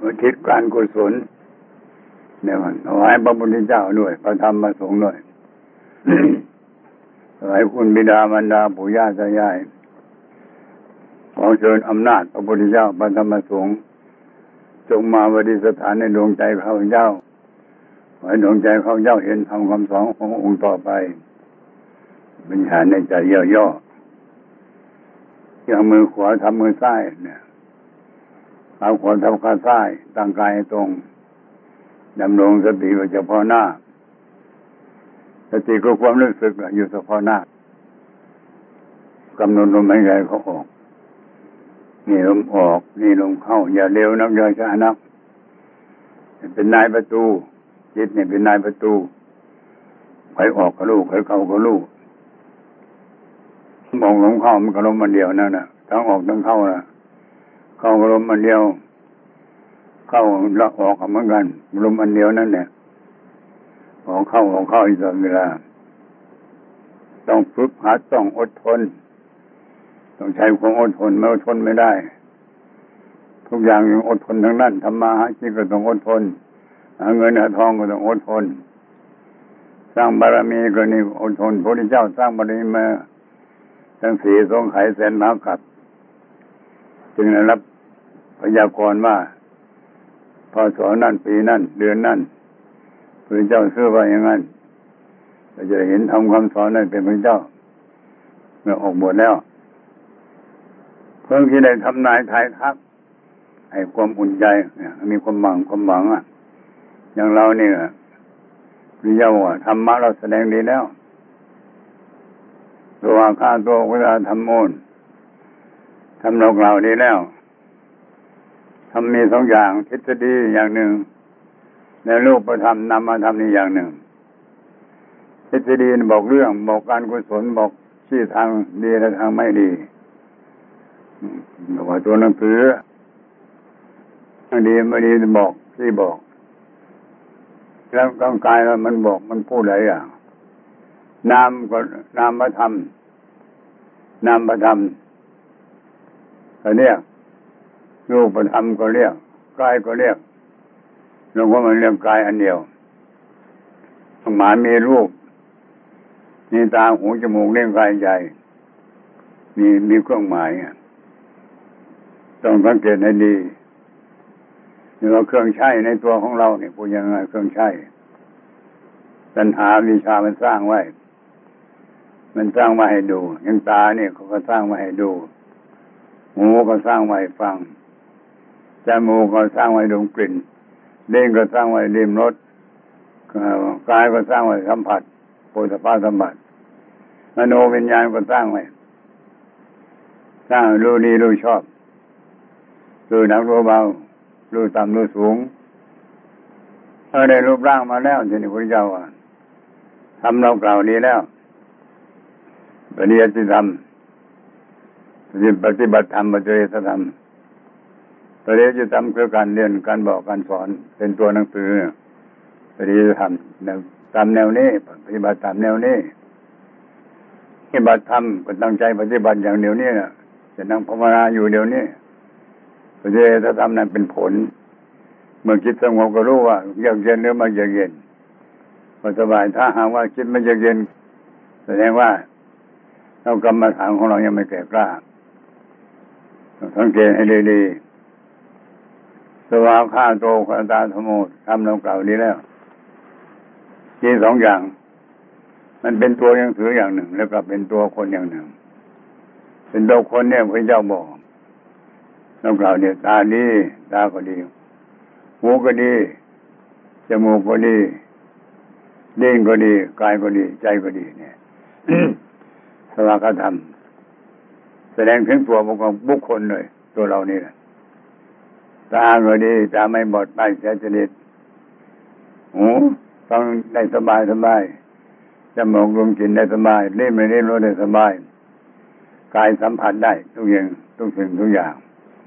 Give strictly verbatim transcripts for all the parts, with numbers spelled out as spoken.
อุทิศการกุศลเนี่ยมันถวายพระพุทธเจ้าด้วยพระธรรมพระสงฆ์ด้วยถวายคุณบิดามารดาปู่ย่าตายายขอเชิญอำนาจพระพุทธเจ้าพระธรรมพระสงฆ์จงมาประดิษฐานในดวงใจข้าพเจ้าขอให้ดวงใจข้าพเจ้าเห็นธรรมคำสอนขององค์ต่อไปปัญญาในใจย่อย่ออย่างมือขวาทำมือซ้ายเนี่ยเอาขวาทำขาซ้ายตั้งกายตรงดำรงสติไว้เฉพาะหน้าสติก็ความรู้สึกอยู่เฉพาะหน้ากำหนดลมหายใจเขาออกนี่ลมออกนี่ลมเข้าอย่าเร็วนักอย่าช้านักเป็นนายประตูจิตเนี่ยเป็นนายประตูใครออกก็รู้ใครเข้าก็รู้มองลมเข้ามันก็ลมมันเดียวนั่นน่ะทั้งออกทั้งเข้าน่ะเข้าก็ลมมันเดียวเข้าแล้วออกเหมือนกันลมอันเดียวนั่นแหละออกเข้าออกเข้าอีกตลอดเวลาต้องฝึกหัดต้องอดทนต้องใช้ความอดทนไม่อดทนไม่ได้ทุกอย่างยังอดทนทั้งนั้นทำมาหากินก็ต้องอดทนหาเงินหาทองก็ต้องอดทนสร้างบารมีก็นี่อดทนพระพุทธเจ้าสร้างบารมีมาทั้งสี่ทรงไขแสนมหากัปจึงได้รับพยากรณ์ว่าพศนั่นปีนั่นเดือนนั่นพระเจ้าเชื่อว่าอย่างนั้นเราจะเห็นทำคำสอนนั้นเป็นพระเจ้าเมื่อออกบวชแล้วเพิ่งที่ได้ทำนายทายทักให้ความอุ่นใจมีความหวังความหวังอ่ะอย่างเราเนี่ยพระเจ้าว่าธรรมะเราแสดงดีแล้วตัวข้าตัวเวลาทำโมนทำเรากล่าวดีแล้วทำมีสองอย่างทฤษฎีอย่างหนึ่งในรูปธรรมนามธรรมนี่อย่างหนึ่งทฤษฎีบอกเรื่องบอกการกุศลบอกชี้ทางดีและทางไม่ดีบอกว่าตัวหนังสือทางดีไม่ดีบอกที่บอกแล้วร่างกายมันบอกมันพูดหลายอย่างนามก็นามธรรมนามธรรมก็เรียกรูปธรรมก็เรียกกายก็เรียกแล้วก็มันเรียกกายอันเดียวหมามีรูปมีตาหูจมูกเลี้ยงกายใจมีมีเครื่องหมายต้องสังเกตให้ดีนี่ว่าเครื่องใช้ในตัวของเราเนี่ยพูดยังไงเครื่องใช้ตัณหาวิชามันสร้างไว้มันสร้างมาให้ดูอย่างตาเนี่ยเขาก็สร้างมาให้ดูหูก็สร้างไว้ฟังจมูกก็สร้างไว้ดมกลิ่นเล่นก็สร้างไว้ลิ้มรสกายก็สร้างไว้สัมผัสโผฏฐัพพะสัมผัสมโนวิญญาณก็สร้างไว้สร้างรู้ดีรู้ชอบรู้หนักรู้เบารู้ต่ำรู้สูงเออได้รูปร่างมาแล้วทีนี้พระเจ้าว่าทำเรากล่าวนี้แล้วปฏิบัติธรรมปฏิบัติธรรมปฏิบัติธรรมปฏิบัติธรรมคือการเรียนการบอกการสอนเป็นตัวหนังสือปฏิบัติธรรมตามแนวนี้ปฏิบัติตามแนวนี้ปฏิบัติธรรมก็ตั้งใจปฏิบัติอย่างเดียวนี้นะจะนั่งภาวนาอยู่เดียวนี้ปฏิบัติธรรมนั้นเป็นผลเมื่อคิดสงบก็รู้ว่าเยือกเย็นหรือไม่เยือกเย็นพอสบายถ้าหากว่าคิดไม่เยือกเย็นแสดงว่าเรากรรมฐานของเรายังไม่แก่กล้าสังเกตให้ดีๆสวากขาโตขตาธโมทำเรากล่าวดีแล้วมีสองอย่างมันเป็นตัวหนังสืออย่างหนึ่งแล้วก็เป็นตัวคนอย่างหนึ่งเป็นตัวคนเนี่ยพระเจ้าบอกเรากล่าวเนี่ยตาดีตาก็ดีหูก็ดีจมูกก็ดีลิ้นก็ดีกายก็ดีใจก็ดีเนี่ย สวากขาธรรมแสดงถึงตัวของบุคคลเลยตัวเรานี่แหละตาก็ดีตาไม่บอดไม่เสียจริตหูฟังได้สบายสบายจมูกดมกลิ่นได้สบายลิ้นไม่ได้รสได้สบายกายสัมผัสได้ทุกอย่างทุกสิ่งทุกอย่าง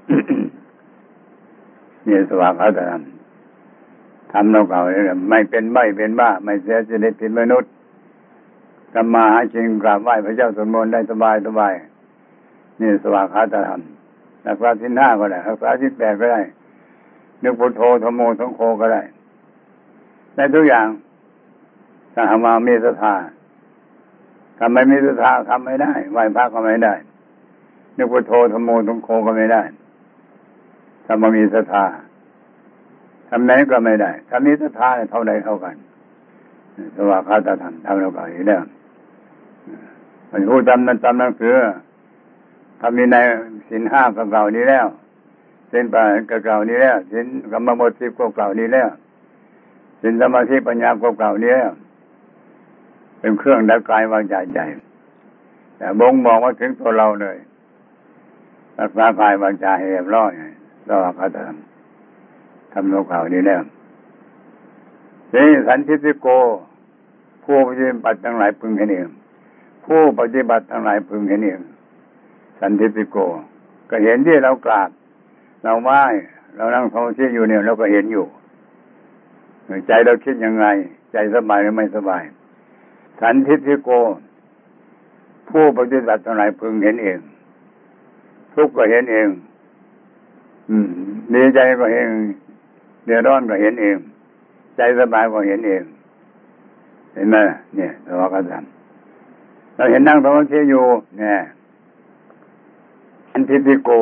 นี่สวากขาธรรมทำเราเก่าเลยไม่เป็นใบ้เป็นบ้าไม่เสียจริตผิดมนุษย์ทำมาหากินกราบไหว้พระเจ้าสวดมนต์ได้สบายสบายนี่สวากขาธรรมรักษาศีลห้าก็ได้รักษาศีลแปดก็ได้นึกพุทโธธัมโมสังโฆก็ได้ได้ทุกอย่างถ้าหามามีศรัทธาทำไม่มีศรัทธาทำไม่ได้ไหว้พระก็ไม่ได้นึกพุทโธธัมโมสังโฆก็ไม่ได้ถ้าไม่มีศรัทธาทำไหนก็ไม่ได้ถ้ามีศรัทธาเท่าใดเท่ากันสวากขาตธรรมทำแล้วก็อยู่แล้วมันพูดจำนั้นจำหนังสือทำมีในศีลห้าก็เก่านี้แล้วศีลแปดก็เก่านี้แล้วศีลกรรมบทสิบก็เก่านี้แล้วศีลสมาธิปัญญาก็เก่านี้แล้วเป็นเครื่องดับกายวางใจใจแต่บ่งบอกว่าถึงตัวเราเลยรักษากายวางใจให้เรียบร้อยสวากขาตธรรมทำแล้วเก่านี้แล้วนี่สันทิฏฐิโกผู้ปฏิบัติทั้งหลายพึงเห็นเองผู้ปฏิบัติทั้งหลายพึงเห็นเองสันทิฏฐิโกก็เห็นที่เรากราบเราไหว้เรานั่งสมาธิอยู่เนี่ยเราก็เห็นอยู่ใจเราคิดยังไงใจสบายหรือไม่สบายสันทิฏฐิโกผู้ปฏิบัติทั้งหลายพึงเห็นเองทุกข์ก็เห็นเองอืมดีใจก็เห็นเดือดร้อนก็เห็นเองใจสบายก็เห็นเองเห็นไหมเนี่ยเราก็ทำเราเห็นนั่งสมาธิอยู่เนี่ยอันทิฏฐิโก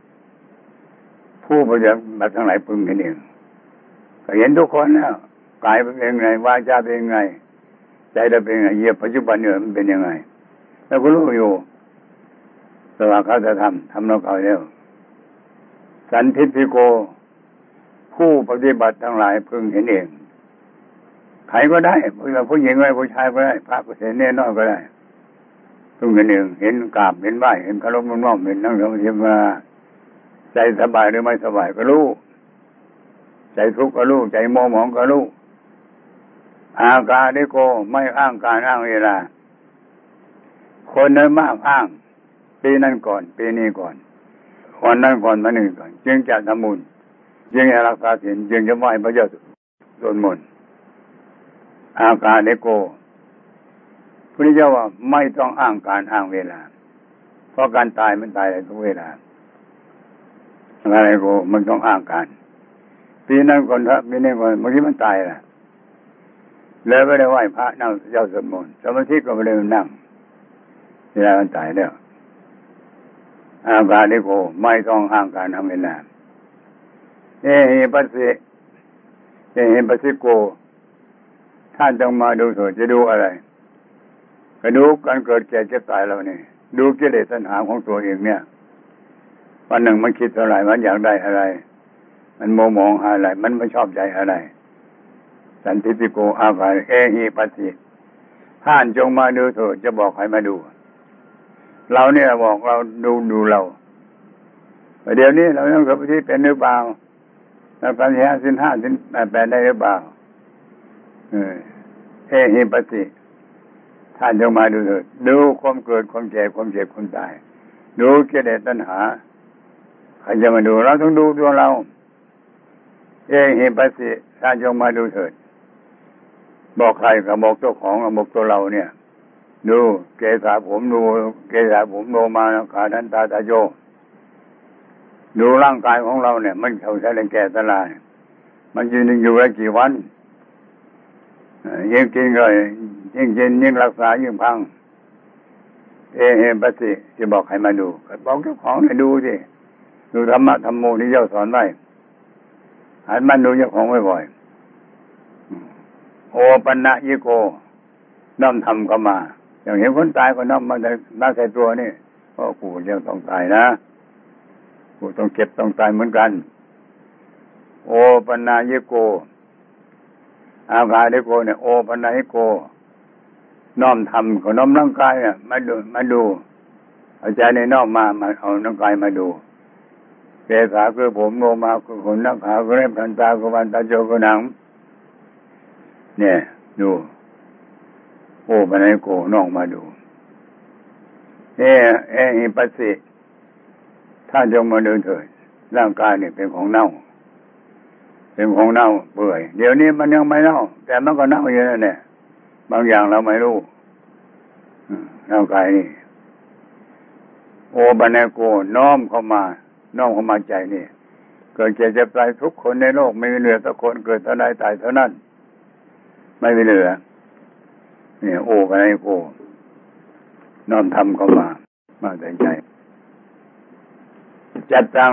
ผู้ปฏิบัติทั้งหลายพึงเห็นเองก็เห็นทุกคนแล้วกายเป็นยังไงวาจาเป็นยังไงใจเราเป็นยังไงเหยียบปัจจุบันเนี่ยมันเป็นยังไงแล้วก็รู้อยู่สวากขาตธรรมทำเราเขาแล้วสันทิฏฐิโกผู้ปฏิบัติทั้งหลายพึงเห็นเองใครก็ได้ผู้หญิงก็ได้ผู้ชายก็ได้พระก็เห็นแน่นอนก็ได้พึงเห็นเองเห็นกราบเห็นไหว้เห็นเคารพน้อมเห็นนั่งสมาธิมาใจสบายหรือไม่สบายก็รู้ใจทุกข์ก็รู้ใจโมโหก็รู้อาการนิโกไม่อ้างการอ้างเวลาคนนั้นมากอ้างปีนั้นก่อนปีนี้ก่อนวันนั้นก่อนวันนี้ก่อนจึงจะทำบุญจึงจะรักษาศีลจึงจะไหว้พระเจ้าสวดมนต์อาการนิโกพระเจ้าว่าไม่ต้องอ้างการอ้างเวลาเพราะการตายมันตายได้ทุกเวลาอะไรโกมันต้องอ้างการปีนั้นก่อนพระปีนี้ก่อนบางทีมันตายแหละแล้วไม่ได้ไหว้พระนั่งเจ้าสวดมนต์สมาธิก็ไม่ได้นั่งเวลามันตายแล้วอาการนิโกไม่ต้องอ้างการทำเวลาเอหิปัสสิเอหิปัสสิโกท่านจงมาดูเถิดจะดูอะไรก็ดูการเกิดแก่เจ็บตายเราเนี่ยดูกิเลสตัณหาของตัวเองเนี่ยวันหนึ่งมันคิดอะไรมันอยากได้อะไรมันโมโหอะไรมันไม่ชอบใจอะไรสันทิฏฐิโกอาภาเอหิปัสสิท่านจงมาดูเถิดจะบอกใครมาดูเราเนี่ยบอกเราดูดูเราเดี๋ยวนี้เราต้องสมาธิเป็นหรือเปล่าเราปัญญาสินห้าสินแปดได้หรือเปล่าเออเอหิปัสสิท่านจงมาดูเถิดดูความเกิดความแก่ความเจ็บความตายดูกิเลสตัณหาใครจะมาดูเราต้องดูตัวเราเอหิปัสสิท่านจงมาดูเถิดบอกใครก็บอกเจ้าของบอกตัวเราเนี่ยดูเกศาผมดูเกศาผมโนมาขาดันตาตาโยดูร่างกายของเราเนี่ยมันเขาใช้แรงแก่ตลายมันยืนอยู่ได้กี่วันยิ่งกินก็ยิ่งกินยิ่งรักษายิ่งพังเอเฮปัสสิจะบอกใครมาดูบอกเจ้าของให้ดูสิดูธรรมะธรรมโมที่เจ้าสอนไว้หันมันดูเจ้าของบ่อยๆโอปันนะยิโกน้อมทำเข้ามาอย่างเห็นคนตายก็น้อมมาใส่มาใส่ตัวนี่เพราะกูยังต้องตายนะกูต้องเก็บต้องตายเหมือนกันโอปันนะยิโกอาภาดิโกเนี่ยโอปันนะยิโกน้อมทำก็น้อมร่างกายเนี่ยมาดูมาดูเอาใจในน้อมมามาเอาร่างกายมาดูเกศาคือผมโนมาคือขนนักขาคือเล็บทันตาคือวันตาโจคือหนังเนี่ยดูโอปันนะยิโกน้องมาดูเอเอหิปัสสิถ้าจงมาดูเถิดร่างกายเนี่ยเป็นของเน่าเป็นของเน่าเปื่อยเดี๋ยวนี้มันยังไม่เน่าแต่มันก็เน่าอยู่นั่นแหละบางอย่างเราไม่รู้ร่างกายนี่โอปันนะยิโกน้อมเข้ามาน้อมเข้ามาใจนี่เกิดเจ็บเจ็บตายทุกคนในโลกไม่มีเหลือสักคนเกิดเท่าใดตายเท่านั้นไม่มีเหลือเนี่ยโอ้กันให้โอ้น้อมทำเข้ามามาแต่ใจจัดตั้ง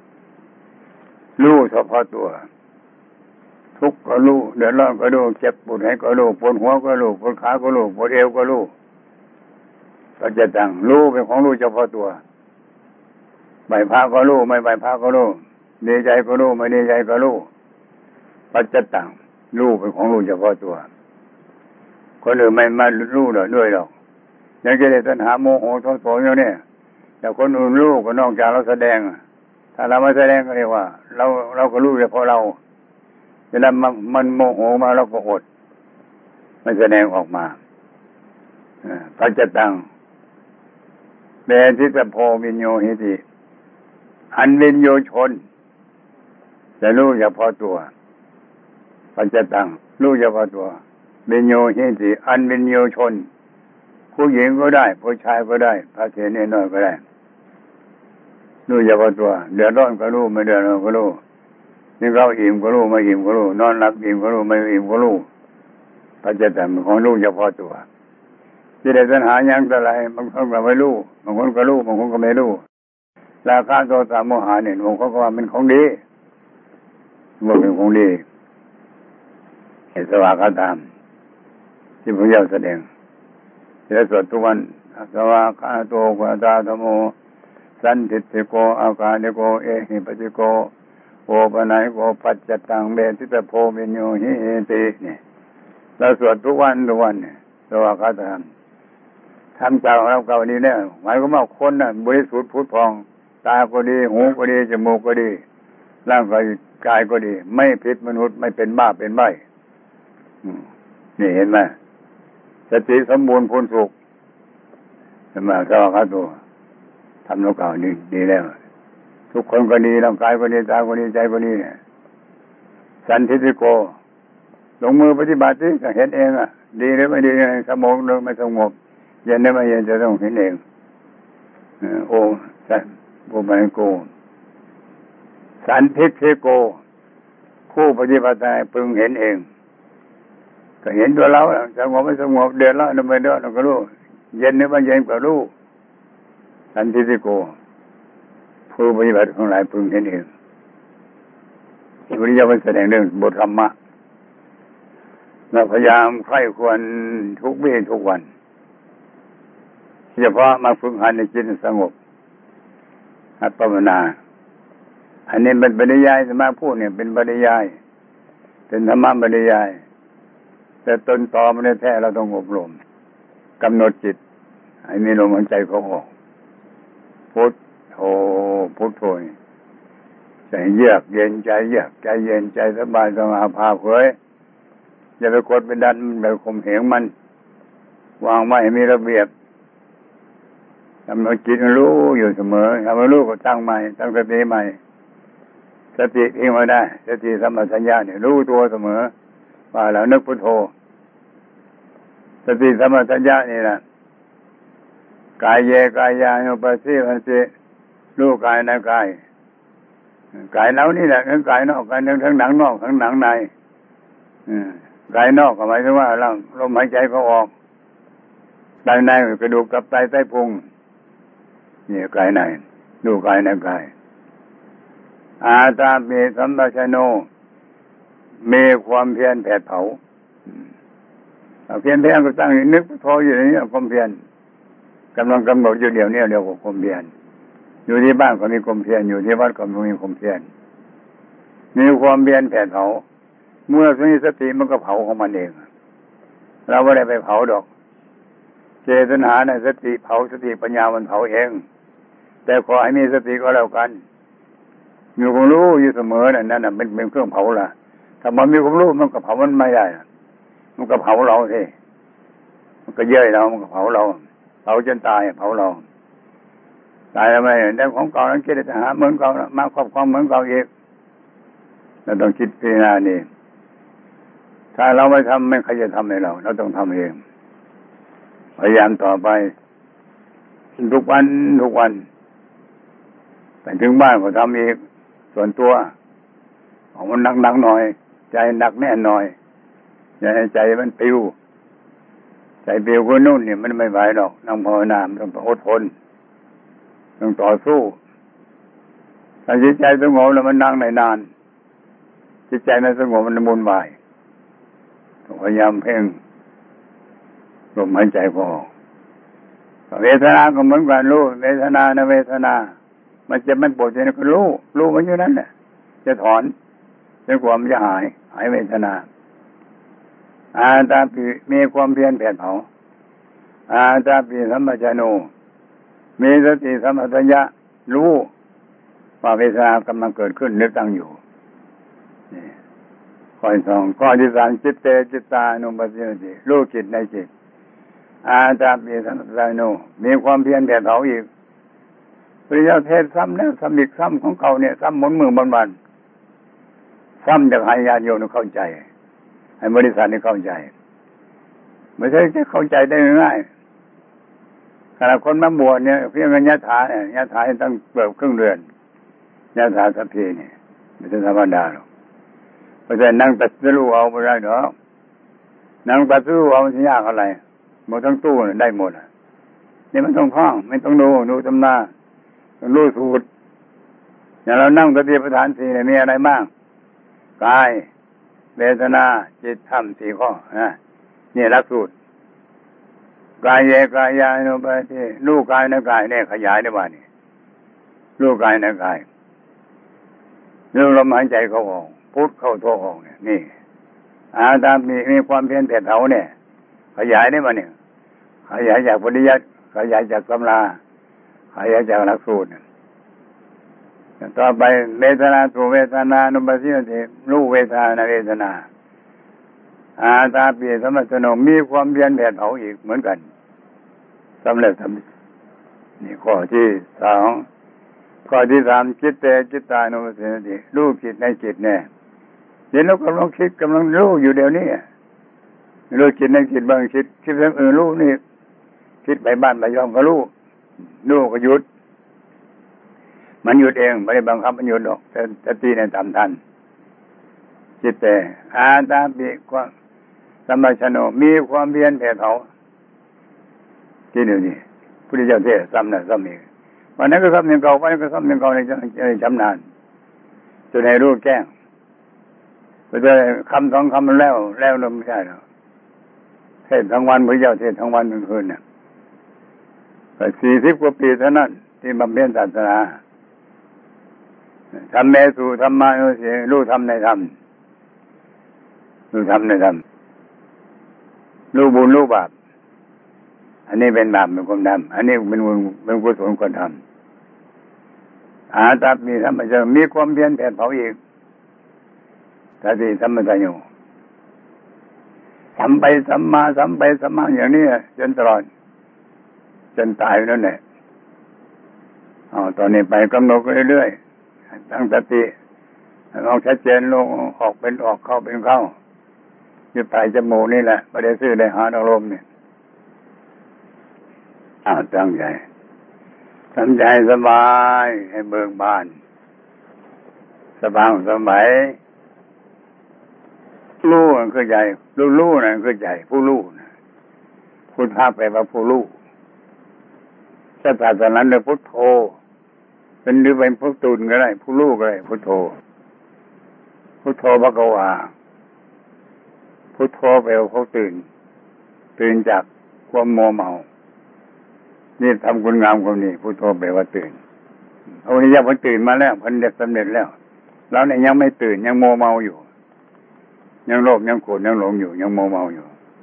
รู้เฉพาะตัวทุกข์ก็รู้เดือดร้อนก็รู้เจ็บปวดให้ก็รู้ปวดหัวก็รู้ปวดขาก็รู้ปวดเอวก็รู้ก็จะตั้งรู้เป็นของรู้เฉพาะตัวใบพาก็รู้ไม่ใบพาก็รู้ดีใจก็รู้ไม่ดีใจก็รู้ปัจจตังรู้เป็นของรู้เฉพาะตัวคนอื่นไม่มารู้หรอกด้วยหรอกอย่างกิเลสตัณหาโมโหโทโสอยู่เนี่ยแต่คนอื่นรู้ก็นอกจากเราแสดงถ้าเราไม่แสดงก็เรียกว่าเราเราก็รู้เฉพาะเราเวลามันโมโหมาเราก็อดไม่แสดงออกมาปัจจตังเบทิตโพวิญโยหิติอันวิญโยชนจะรู้เฉพาะตัวปัจจตังรู้เฉพาะตัววิญโยหิติอันวิญโยชนผู้หญิงก็ได้ผู้ชายก็ได้พระเถรน้อยก็ได้รู้เฉพาะตัวเดือดร้อนก็รู้ไม่เดือดร้อนก็รู้นี่เราอิ่มก็รู้ไม่อิ่มก็รู้นอนหลับอิ่มก็รู้ไม่อิ่มก็รู้ปัจจตังเป็นของรู้เฉพาะตัวที่ได้ปัญหายังแต่ไรบางคนก็ไม่รู้บางคนก็รู้บางคนก็ไม่รู้ราคะโทสะโมหะเนี่ยบางคนก็ว่ามันของดีว่าเป็นของดีเหตุสวากาตามที่พระเจ้าแสดงที่ได้สวดทุกวันสวากาโตกตาธโมสันติติโกอากานิโกเอหิปติโกโอปนัยโกปัจจตังเบทิตโพวิญโยหิติเนี่ยเราสวดทุกวันทุกวันเนี่ยสวากาตามทำเก่าเราเก่านี้เนี่ยหมายความว่าคนน่ะบริสุทธิ์ผุดพองตาก็ดีหูก็ดีจมูกก็ดีร่างกายก็ดีไม่ผิดมนุษย์ไม่เป็นบ้าเป็นใบ้นี่เห็นไหมสติสมบูรณ์พูนสุขเห็นไหมสวากาโตทำเราเก่านี่ดีแล้วทุกคนก็ดีร่างกายก็ดีตาก็ดีใจก็ดีเนี่ยสันทิฏฐิโกลงมือปฏิบัติสิก็เห็นเองอ่ะดีหรือไม่ดีสมองหรือไม่สงบเย็นหรือไม่เย็นจะต้องเห็นเองโอ้สันโกมันโกสันทิฏฐิโกผู้ปฏิบัติได้พึงเห็นเองก็เห็นตัวเราสงบไม่สงบเดือดร้อนไม่เดือดร้อนก็รู้เย็นหรือไม่เย็นก็รู้สันทิฏฐิโกผู้ปฏิบัติของหลายพึงเห็นเองที่พระเจ้าแสดงเรื่องบทธรรมะเราพยายามใคร่ควรทุกเวททุกวันเฉพาะมาฝึกหัดในจิตสงบหัดภาวนาอันนี้เป็นบรรยายสมาพูดเนี่ยเป็นบรรยายเป็นธรรมะบรรยายแต่ต้นตอมันแท้เราต้องอบรมกำหนดจิตให้มีลมหายใจเข้าออกพุทโธพุทโธใจเยือกเย็นใจเยือกใจเย็นใจสบายสมาภาพเผยอย่าไปกดไปดันไปข่มเหงมันวางไว้ให้มีระเบียบทำให้จิตรู้อยู่เสมอทำให้รู้ก็ตั้งใหม่ตั้งสติใหม่สติทิ้งไว้ได้สติสัมปชัญญะเนี่ยรู้ตัวเสมอว่าแล้วนึกพุทโธสติสัมปชัญญะนี่นะกายเยกายานุปัสสิวันติรู้กายในกายกายเรานี่แหละทั้งกายนอกกายทั้งทั้งหนังนอกทั้งหนังในกายนอกก็หมายถึงว่าร่างลมหายใจเขาออกกายในกระดูกกับไตไส้พุงนี่กายในดูกายในกายอาตาเมสัมปชัญโนมีความเพียรแผดเผาเพียรเพียรก็ตั้งนึกพออยู่อย่างนี้ความเพียรกำลังกำหนดอยู่เดี๋ยวนี้เดี๋ยวก็ความเพียรอยู่ที่บ้านก็มีความเพียรอยู่ที่วัดก็มีความเพียรมีความเพียรแผดเผาเมื่อมีสติมันก็เผาของมันเองเราไม่ได้ไปเผาดอกเจตนาในสติเผาสติปัญญามันเผาเองแต่ขอให้มีสติก็แล้วกันมีความรู้อยู่เสมอนั่นนั่นเป็นเป็นเครื่องเผาล่ะถ้ามันมีความรู้มันก็เผามันไม่ได้มันก็เผาเราสิมันก็เย้ยเรามันก็เผาเราเผาจนตายเผาเราตายทำไมได้ของเก่านั้นคิดจะหาเหมือนเก่ามาครอบครองเหมือนเก่าอีกเราต้องคิดพิจารณานี่ถ้าเราไม่ทำไม่ใครจะทำให้เราเราต้องทำเองพยายามต่อไปทุกวันทุกวันแต่ถึงบ้านก็ทำอีกส่วนตัวเอามันหนักๆหน่อยใจหนักแน่นหน่อยอย่าให้ใจมันปิวใจปิวก็นู่นเนี่ยมันไม่ไหวหรอกนั่งภาวนาต้องอดทนต้องต่อสู้ถ้าจิตใจสงบแล้วมันนั่งได้นานจิตใจมันสงบมันมุ่นวายต้องพยายามเพ่งลมหายใจพอเวทนาก็เหมือนกันรู้เวทนานะเวทนามันเจ็บมันปวดใจก็รู้รู้มันอยู่นั่นแหละจะถอนจนกว่ามันจะหายหายเวทนาอาตาปิมีความเพียรแผดเผาอาตาปิสัมปชัญโนมีสติสัมปชัญญะรู้ว่าเวทนากำลังเกิดขึ้นนึกตั้งอยู่นี่ข้อที่สองข้อที่สามจิตเตจิตตานุปัสสิติรู้จิตในจิตอาตาปิสัมปชัญโนมีความเพียรแผดเผาอีกพระเจ้าเทศซ้ำแล้วซ้ำอีกซ้ำของเขาเนี่ยซ้ำหมุนมือบนวันซ้ำจากให้ญาติโยมเข้าใจให้บริษัทนี้เข้าใจไม่ใช่จะเข้าใจได้ง่ายขณะคนมาบวชเนี่ยเพียงยะถาเนี่ยยะถาตั้งเกือบครึ่งเดือนยะถาสัพเพเนี่ยไม่ใช่ธรรมดาหรอกเพราะฉะนั้นนั่งตัดสู้เอาไม่ได้หรอกนั่งตัดสู้เอาจะยากอะไรหมดทั้งตู้ได้หมดนี่มันต้องท่องไม่ต้องดูดูตำนาต้องรู้สูตรอย่างเรานั่งสติปัฏฐานสี่เนี่ยมีอะไรบ้างกายเวทนาจิตธรรมสี่ข้อนะนี่หลักสูตรกายเยกายานุปัสสิรู้กายในกายเนี่ยขยายได้บ้านี่รู้กายในกายรู้ลมหายใจเข้าออกพุทเข้าโทออกเนี่ยนี่อาตามมีมีความเพียรแผดเผาเนี่ยขยายได้บ้าเนี่ยขยายจากปริยัติขยายจากตำราขยายจากหลักสูตรต่อไปเวทนาตัวเวทนานุปัสสิติรู้เวทนาเวทนาอาตาปิสัมปชัญโนมีความเพียรแผดเผาอีกเหมือนกันสำเร็จสำเร็จนี่ข้อที่สองข้อที่สามจิตเตจิตตานุปัสสิติรู้จิตในจิตแน่เดี๋ยวเรากำลังคิดกำลังรู้อยู่เดี๋ยวนี้รู้จิตในจิตบางคิดคิดเรื่องอื่นรู้นี่คิดไปบ้านไปยอมก็รู้รู้ก็หยุดมันหยุดเองไม่ได้บังคับมันหยุดหรอกแต่สติในตามทันจิตแต่อาตาปิความสัมปชัญโนมีความเพียรแผดเผาที่นี่นี่พุทธเจ้าเทศซ้ำนะซ้ำอีกวันนั้นก็ซ้ำหนึ่งเก่าวันนี้ก็ซ้ำหนึ่งเก่าในชำนาญจนให้รู้แจ้งไปเลยคำสองคำมันแล้วแล้วเราไม่ได้หรอกเทศทั้งวันพุทธเจ้าเทศทั้งวันทั้งคืนเนี่ยสี่สิบกว่าปีเท่านั้นที่บำเพ็ญศาสนาทำเมสุธรรมานุสิรู้ธรรมในธรรมรู้ธรรมในธรรมรู้บุญรู้บาปอันนี้เป็นบาปเป็นความดำอันนี้เป็นบุญเป็นกุศลควรทำอาตามีธรรมจะมีความเพียรแผดเผาอีกสติสัมปชัญโนทำไปสัมมาสัมไปสัมมาอย่างนี้จนตลอดจนตายนั่นแหละอ๋อตอนนี้ไปกำหนดไปเรื่อยๆตั้งสติลองชัดเจนลงออกเป็นออกเข้าเป็นเข้าอยู่ปลายจมูกนี่แหละไม่ได้ซื้อได้หาอารมณ์เนี่ยอ้าวตั้งใจทำใจสบายให้เบิกบานสบายสบายรู้นั่นคือใจรู้รู้นั่นคือใจผู้รู้นะพุทธะแปลว่าผู้รู้ศาสนาเนี่ยพุทโธเป็นหรือเป็นพุทตุนก็ได้ผู้รู้ก็ได้พุทโธพุทโธภควาพุทโธแปลว่าเขาตื่นตื่นจากความมัวเมานี่ทำคุณงามความนี้พุทโธแปลว่าตื่นพระพุทธเจ้าเพิ่งตื่นมาแล้วเพิ่งได้สำเร็จแล้วเราเนี่ยยังไม่ตื่นยังมัวเมาอยู่ยังโลภยังโกรธยังหลงอยู่ยังมัวเมาอยู่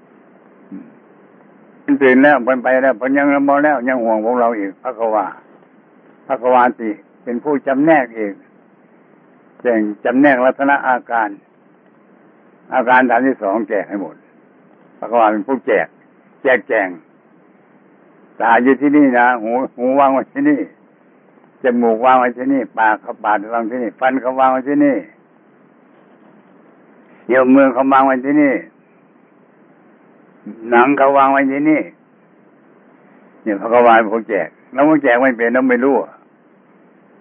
ตื่นแล้วเพิ่นไปแล้วเพิ่นยังละเมอแล้วยังห่วงพวกเราอีกภควาภควาติเป็นผู้จำแนกอีกแจงจำแนกลักษณะอาการอาการฐานที่สองแจกให้หมดภควาเป็นผู้แจกแจกแจงตาอยู่ที่นี่นะหูหูวางไว้ที่นี่จมูกวางไว้ที่นี่ปากเขาปาดวางที่นี่ฟันเขาวางไว้ที่นี่เดี๋ยวมือเขาวางไว้ที่นี่หนังเขาวางไว้ที่นี่เนี่ยเขาก็วางเขาแจกแล้วมันแจกไม่เป็นแล้วไม่รู้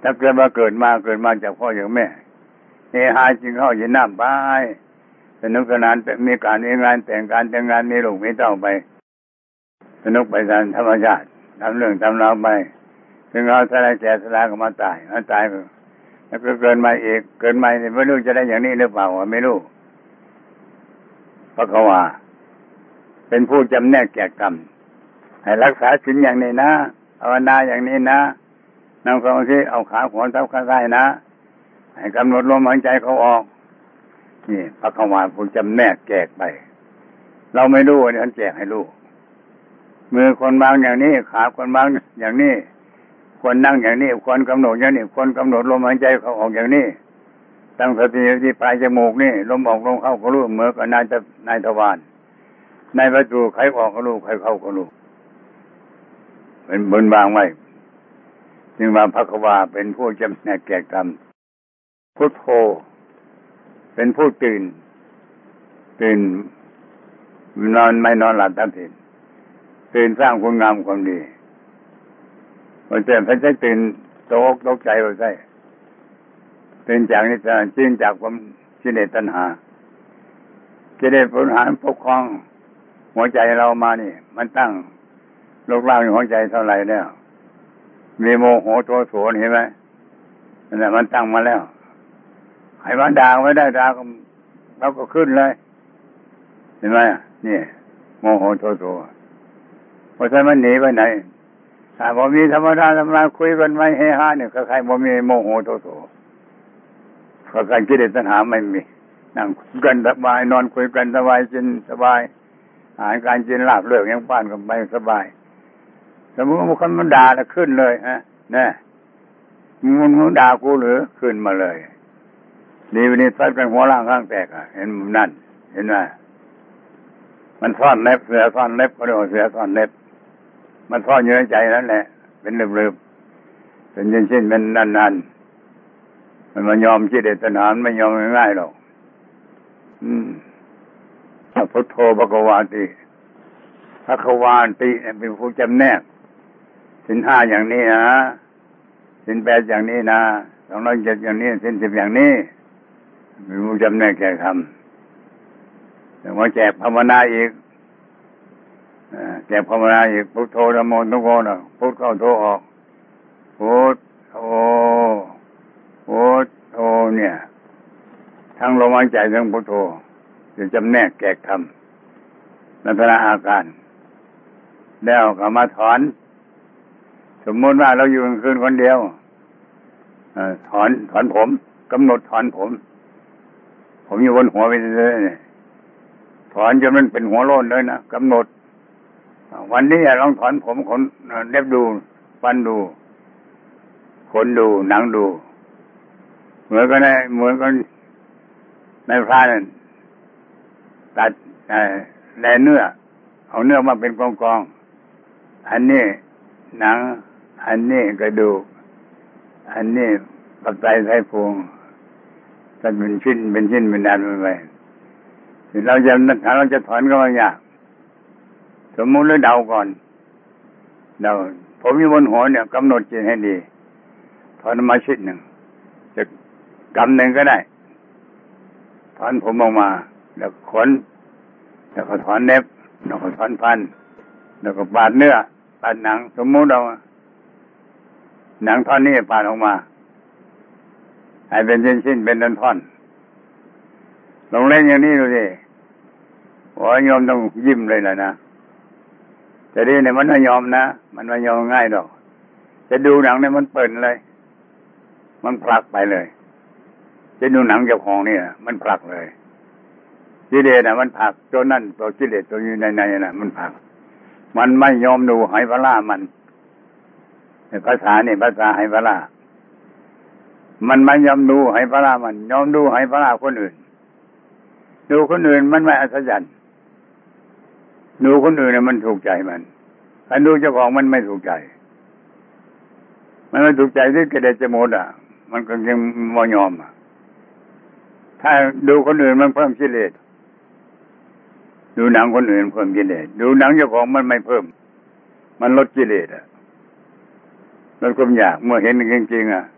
ถ้าเกิดมาเกิดมาเกิดมาจากพ่อจากแม่เฮฮาจริงเข้ายินน้ำไปสนุกสนานมีการมีงานแต่งการแต่งงานมีลูกมีเต้าไปสนุกไปตามธรรมชาติทำเรื่องทำราวไปถึงเราสลายแก่สลายก็มาตายมาตายแล้วก็เกิดมาอีกเกิดมาเนี่ยไม่รู้จะได้อย่างนี้หรือเปล่าไม่รู้เพราะเขาว่าเป็นผู้จำแนกแก่กรรมให้รักษาศีลอย่างนี้นะภาวนาอย่างนี้นะนั่งสมาธิเอาขาขวาทับขาซ้ายนะให้กำหนดลมหายใจเขาออกนี่พระเขาว่าผู้จำแนกแจกไปเราไม่รู้นี่ท่านแจกให้รู้มือคนบางอย่างนี้ขาคนบางอย่างนี้ควรนั่งอย่างนี้ควรกำหนดอย่างนี้ควรกำหนดลมหายใจเขาออกอย่างนี้ตั้งสติที่ปลายจมูกนี่ลมออกลมเข้าก็รู้เหมือนกับนายนายทวารนายประตูใครออกก็รู้ใครเข้าก็รู้เป็นบนบางไว้จึงว่าพระกวาเป็นผู้จำแนกแก่กรรมพุทโธเป็นผู้ตื่นตื่นนอนไม่นอนหลับตั้งตื่นตื่นสร้างคุณงามความดีพอเจ็บพอใจตื่นตกตกใจพอใจตื่นจากนิจาตื่นจากความกิเลสตัณหากิเลสปัญหาปกครองหัวใจเรามานี่มันตั้งโลกล่างอยู่หัวใจเท่าไหร่แล้วมีโมโหโทโสเห็นไหมนั่นแหละมันตั้งมาแล้วให้มันด่าไว้ได้ด่าก็เราก็ขึ้นเลยเห็นไหมนี่โมโหโทโสเพราะฉะนั้นมันหนีไปไหนถ้าบ่มีธรรมดาธรรมดาคุยกันไม่เฮฮาเนี่ยใครบ่มีโมโหโทโสเพราะการกิเลสตัณหาไม่มีนั่งกันสบายนอนคุยกันสบายกินสบายอาหารการกินลาบเลือกยังบ้านกันไปสบายสมมติว่าคนมันด่าแล้วขึ้นเลยฮะแน่มึงมึงด่ากูหรือขึ้นมาเลยดีวันนี้ซัดกันหัวล่างข้างแตกอ่ะเห็นนั่นเห็นไหมมันซ่อนเล็บเสือซ่อนเล็บเขาเรียกว่าเสือซ่อนเล็บมันซ่อนอยู่ในใจนั่นแหละเป็นลืมๆเป็นเช่นๆเป็นนั่นๆมันมายอมกิเลสตัณหาไม่ยอมง่ายๆหรอกอืมพระพุทโธภควาติภควาติเป็นผู้จำแนกสินห้าอย่างนี้นะสินแปดอย่างนี้นะสองร้อยเจ็ดอย่างนี้สินสิบอย่างนี้เป็นผู้จำแนกแก่คำแต่ว่าแจกภาวนาอีกแจกภาวนาอีกพุทโธนะโมทุกโธนะพุทเข้าโธออกพุทโธพุทโธเนี่ยทั้งลมหายใจทั้งพุทโธจะจำแนกแก่คำลักษณะอาการแล้วก็มาถอนสมมติว่าเราอยู่กลางคืนคนเดียวถอนถอนผมกำหนดถอนผมผมอยู่บนหัวไปเลยเนี่ยถอนจนมันเป็นหัวโล้นเลยนะกำหนดวันนี้ลองถอนผมขนเล็บดูฟันดูขนดูหนังดูเหมือนกันนะเหมือนกันในพระนั่นตัดแหลเนื้อเอาเนื้อมาเป็นกองๆอันนี้หนังอันนี้กระดูกอันนี้ตับไตไส้พุงถ้าเป็นชิ้นเป็นชิ้นเป็นอันไปเราจะถ้าเราจะถอนก็ไม่ยากสมมุติแล้วเดาก่อนเดาผมอยู่บนหัวเนี่ยกำหนดจิตให้ดีถอนมาชิ้นหนึ่งจะกำหนึ่งก็ได้ถอนผมออกมาแล้วขนแล้วก็ถอนเล็บแล้วก็ถอนฟันแล้วก็ปาดเนื้อปาดหนังสมมุติเราหนังท่อนนี้ปาดออกมาให้เป็นชิ้นๆเป็นท่อนๆลงเล่นอย่างนี้ดูสิโอ้ยโยมต้องยิ้มเลยนะนะแต่ดีเนี่ยมันไม่ยอมนะมันไม่ยอมง่ายดอกจะดูหนังเนี่ยมันเปิดเลยมันผลักไปเลยจะดูหนังเจ้าของเนี่ยมันผลักเลยกิเลสน่ะมันผลักตัวนั่นตัวกิเลสตัวอยู่ในๆน่ะมันผลักมันไม่ยอมดูไหพระล่ามันภาษาเนี่ยภาษาไหพระล่ามันไม่ยอมดูไหพระล่ามันยอมดูไหพระล่าคนอื่นดูคนอื่นมันไม่อัศจรรย์ดูคนอื่นเนี่ยมันถูกใจมันถ้าดูเจ้าของมันไม่ถูกใจมันไม่ถูกใจที่กิเลสจะหมดอ่ะมันก็ยังไม่ยอมถ้าดูคนอื่นมันเพิ่มกิเลสดูหนังคนอื่นเพิ่มกิเลสดูหนังเจ้าของมันไม่เพิ่มมันลดกิเลสอ่ะลดความอยากเมื่อเห็นจริงๆอ่ะ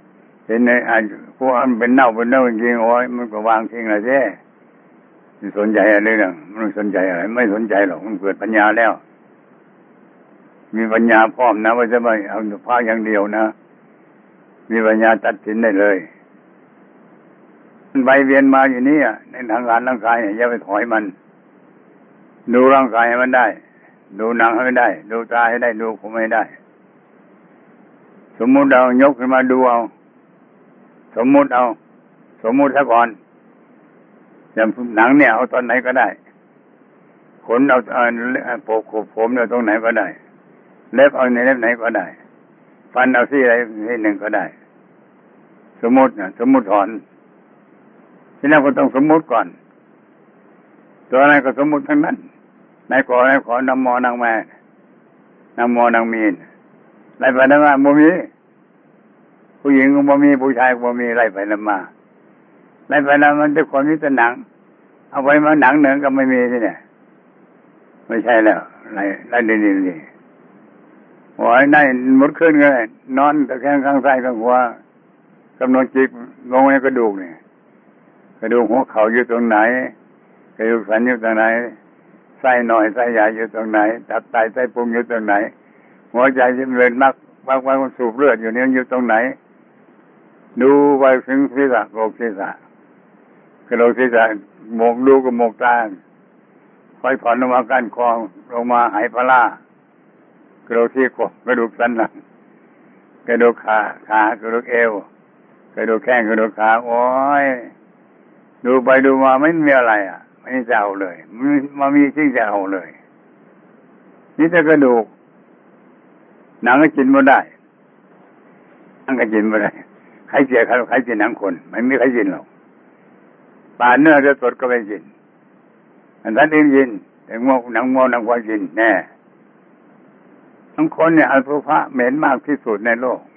เห็นในอาจพวกมันเป็นเน่าเป็นเน่าจริงๆโอ้ยมันก็วางทิ้งแล้วแท้ไม่สนใจอะไรหรอกไม่สนใจอะไรไม่สนใจหรอกมันเกิดปัญญาแล้วมีปัญญาพร้อมนะว่าจะไม่เอาพระอย่างเดียวนะมีปัญญาตัดสินได้เลยมันไปเวียนมาอยู่นี่ในทางการร่างกายอย่าไปถอยมันดูร่างกายให้มันได้ดูหนังให้ได้ดูตาให้ได้ดูผมให้ได้สมมุติเรายกขึ้นมาดูเอาสมมุติเอาสมมุติซะก่อนอย่างหนังเนี่ยเอาตอนไหนก็ได้ขนเอาเอาโปกขบผมเอาตรงไหนก็ได้เล็บเอาในเล็บไหนก็ได้ฟันเอาที่อะไรที่หนึ่งก็ได้สมมุตินะสมมุติถอนที่นั่นก็ต้องสมมุติก่อนตัวอะไรก็สมมุติทั้งนั้นนายขอนายขอนำมอนางแม่นำมอนางมีนไล่ไปนำมาบ่มีผู้หญิงก็บ่มีผู้ชายก็บ่มีไล่ไปนำมาไล่ไปนำมันจะคนนี้จะหนังเอาไว้มาหนังเหนือก็ไม่มีที่เนี่ยไม่ใช่แล้วไล่ไล่ดีๆดีโอ้ยได้หมดขึ้นเลยนอนตะแคงข้างซ้ายข้างขวากำหนดจิตงงในกระดูกนี่กระดูกหัวเข่าอยู่ตรงไหนกระดูกสันอยู่ตรงไหนไส้หน่อยไส้ใหญ่อยู่ตรงไหนตับไตไส้พุงอยู่ตรงไหนหัวใจที่เดินมักบางวันสูบเลือดอยู่นี่อยู่ตรงไหนดูไปถึงศีรษะโกรกศีรษะกระโหลกศีรษะหมกดูกับหมกตาค่อยถอนลงมาก้านคอลงมาหายพลากระดูกที่กกระดูกสันหลังกระดูกขาขากระดูกเอวกระดูกแข้งกระดูกขาโอ้ยดูไปดูมาไม่มีอะไรอ่ะไม่จะเอาเลยมันมีที่จะเอาเลยนี่แต่กระดูกหนังก็กินไม่ได้หนังก็กินไม่ได้ใครเสียใครใครกินหนังคนไม่มีใครกินหรอกปลาเนื้อจะสดก็ไม่กินอันนั้นเองกินแต่งวหนังงวหนังควายกินแน่ทั้งคนเนี่ยอสุภะเหม็นมากที่สุดในโลก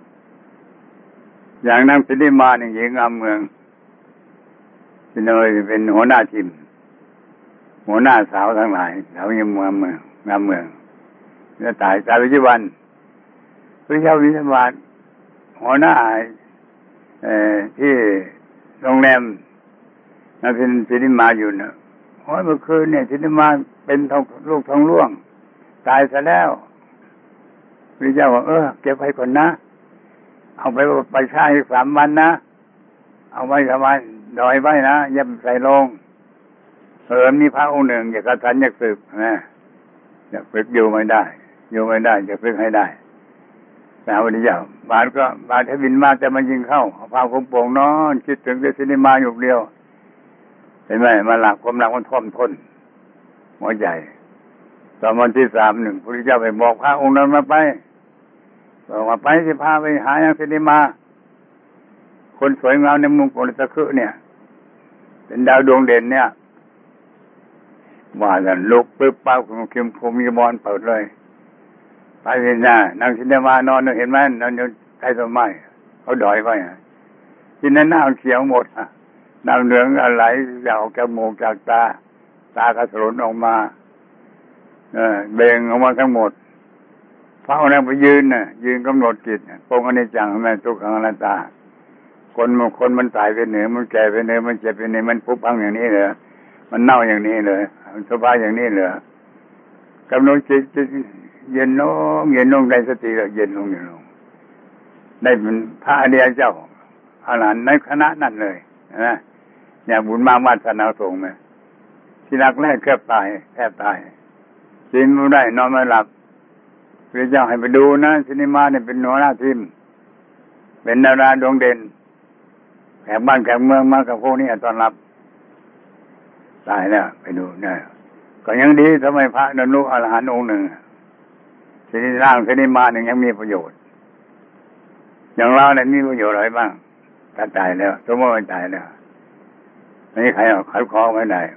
อย่างนางสิริมาเนี่ยหญิงงามเมืองเป็นเลยเป็นหัวหน้าทีมหัวหน้าสาวทั้งหลายสาวยังเมืองเมืองงามเมืองจะตายตายปัจจุบันพระเจ้าวิสาวัตหัวหน้าเอ่อที่โรงแรมนั่นเป็นสิริมาอยู่นะโอ้ยเมื่อคืนเนี่ยสิริมาเป็นทองลูกทองร่วงตายซะแล้วพระเจ้าบอกเออเก็บไว้ก่อนนะเอาไปไปใช้สามวันนะเอาไว้สามวันดอยไว้นะอย่าใส่ลงเออมีพระองค์หนึ่งอยากกระทันอยากศึกนะอยากฝึกอยู่ไม่ได้อยู่ไม่ได้อยากฝึกให้ได้แต่พระเจ้าบาทก็บาทให้บินมาจะมายิงเข้าเอาผ้าคลุมโป่งนอนคิดถึงแต่สินิมาอยู่เดียวเห็นไหมมาหลักความหลักมันท่วมท้นหัวใจตอนวันที่สามหนึ่งพระเจ้าไปบอกพระองค์นั้นมาไปบอกว่าไปสิพาไปหาอย่างสินิมาคนสวยงามในมุมโกลตะคือเนี่ยเป็นดาวดวงเด่นเนี่ยว่าจะลุกปึ๊บเป้าของคิมภูมิบอลเปิดเลยไปเห็นหน้านางสินิมานอนเห็นไหมนอนอยู่ใต้ต้นไม้เขาดอยไว้ที่นั่นหน้าเขียวหมดน้ำเหลืองอะไรจะออกจากมูกจากตาตากระสนออกมาเออเบ่งออกมาทั้งหมดพระองค์นั้นไปยืนน่ะยืนกำหนดจิตปรงอนิจจังแม่ทุกขังอนัตตาคนมันคนมันตายไปเหนือมันแก่ไปเหนือมันเจ็บไปเหนือมันผุพังอย่างนี้เหรอมันเน่าอย่างนี้เลยมันสบายอย่างนี้เหรอกำหนดจิตเย็นลงเย็นลงได้สติแล้วเย็นลงเย็นลงได้เป็นพระอริยเจ้าอรหันต์ในคณะนั่นเลยนะอย่างบุญมากวาสนาส่งไหมที่รักแรกแทบตายแทบตายกินไม่ได้นอนไม่หลับพระเจ้าให้ไปดูนะสินิมาเนี่ยเป็นหัวหน้าทีมเป็นดาราดวงเด่นแขกบ้านแขกเมืองมากับพวกนี้ตอนรับตายแล้วไปดูนะก็ยังดีทำไมพระนรุอรหันต์องค์หนึ่งสินิร่างสินิมาเนี่ยยังมีประโยชน์อย่างเราเนี่ยมีประโยชน์อะไรบ้างถ้าตายแล้วสมมติว่าตายแล้วนี่ใครเอาใครขอไม่ได้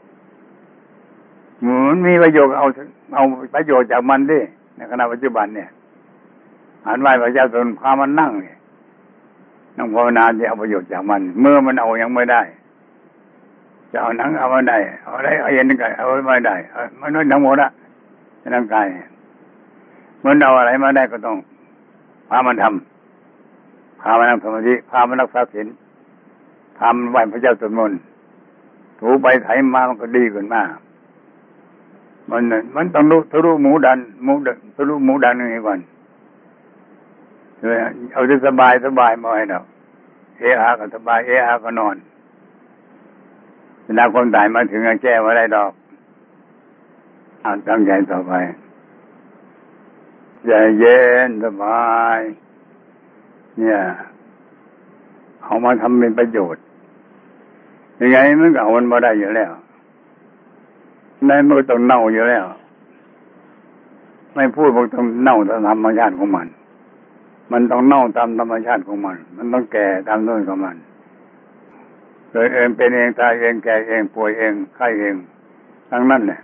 เหมือนมีประโยชน์เอาเอาประโยชน์จากมันดิในขณะปัจจุบันเนี่ยหันไหวพระเจ้าตนพามันนั่งเนี่ยนั่งภาวนาจะเอาประโยชน์จากมันเมื่อมันเอายังไม่ได้จะเอาหนังเอามาได้เอาอะไรเอาเย็นกันเอาไม่ได้มันน้อยทั้งหมดอะในร่างกายมันเอาอะไรมาได้ก็ต้องพามันทำพพามานั่งสมาธิพามารักษาศีลพามันไหว้พระเจ้าสวดมนต์ถูไปไถมามันก็ดีขึ้นมามันมันต้องรู้ทะลุหมูดันหมูดันทะลุหมูดันนี่ก่อนเอาที่สบายสบายมาให้เราเออาก็สบายเออาก็นอนเวลาคนตายมาถึงแก้ว่าได้ดอกอ่านตั้งใจต่อไปใจเย็นสบายเนี่ยเอามาทำเป็นประโยชน์ยังไงมันก็เอามันมาได้อยู่แล้วนั่นมันก็ต้องเน่าอยู่แล้วไม่พูดบอกต้องเน่าตามธรรมชาติของมันมันต้องเน่าตามธรรมชาติของมันมันต้องแก่ตามต้นของมันเกิดเองเป็นเองตายเองแก่เองป่วยเองไข้เองทั้งนั้นเนี่ย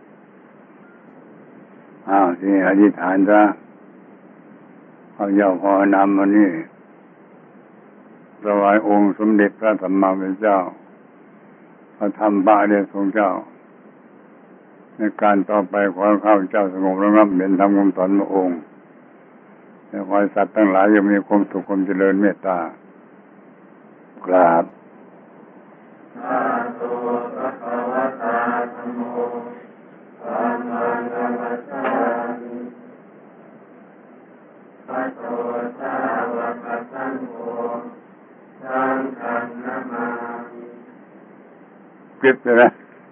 อ้าวที่อธิษฐานซะเอาเจ้าพอนำวันนี้ถวายองค์สมเด็จพระสัมมาสัมพุทธเจ้าพระธรรมพระอริยสงฆ์เจ้าในการต่อไปขอข้าพเจ้าสงบระงับเป็นธรรมคำสอนพระองค์และขอให้สัตว์ทั้งหลายจะมีความสุขความเจริญเมตตากราบสาธุพระภวตาธัมโมธัมมังนัมมัสสามิพุทโธสาวกสังโฆสังฆังนามามิเก็บเลยนะ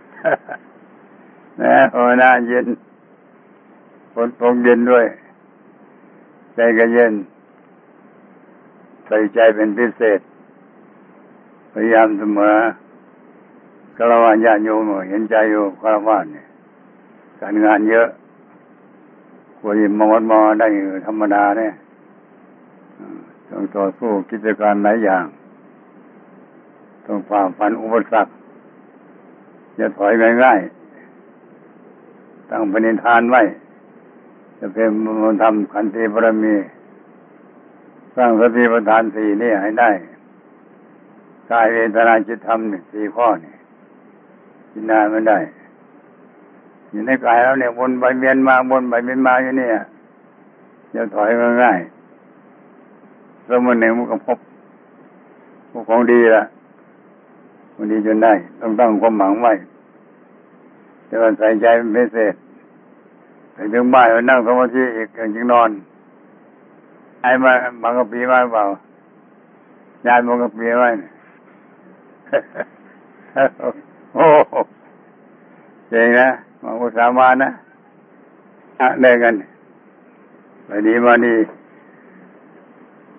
นะโอ้หน้าเย็นฝนตกเย็นด้วยใจก็เย็นใส่ใจเป็นพิเศษพยายามเสมอฆราวาสญาติโยมเห็นใจอยู่ฆราวาสเนี่ยการงานเยอะกว่าจะมาวัดมาได้ธรรมดาเนี่ยต้องต่อสู้กิจการหลายอย่างต้องฝ่าฟันอุปสรรคอย่าถอยง่ายๆตั้งปณิธานไว้จะเป็นมนต์ธรรมขันติบารมีสร้างสติปัฏฐานสี่นี่ให้ได้กายเวทนาจิตธรรมนี่สี่ข้อนี่กินนานไม่ได้อยู่ในกายแล้วเนี่ยวนไปเวียนมาวนไปเวียนมาอยู่เนี่ยจะถอยง่ายๆแล้วมันหนึ่งมันก็พบพวกของดีละมันดีจนได้ต้องตั้งความหวังไว้แต่ว่าใส่ใจเป็นพิเศษไปถึงบ้านไปนั่งสมาธิอีกจึงนอนไอ้มาบางกะปีมาเปล่ายายบางกะปีไว้โอ้เจ๋งนะมาอุตส่าห์มานะอะได้กันไปดีมาดี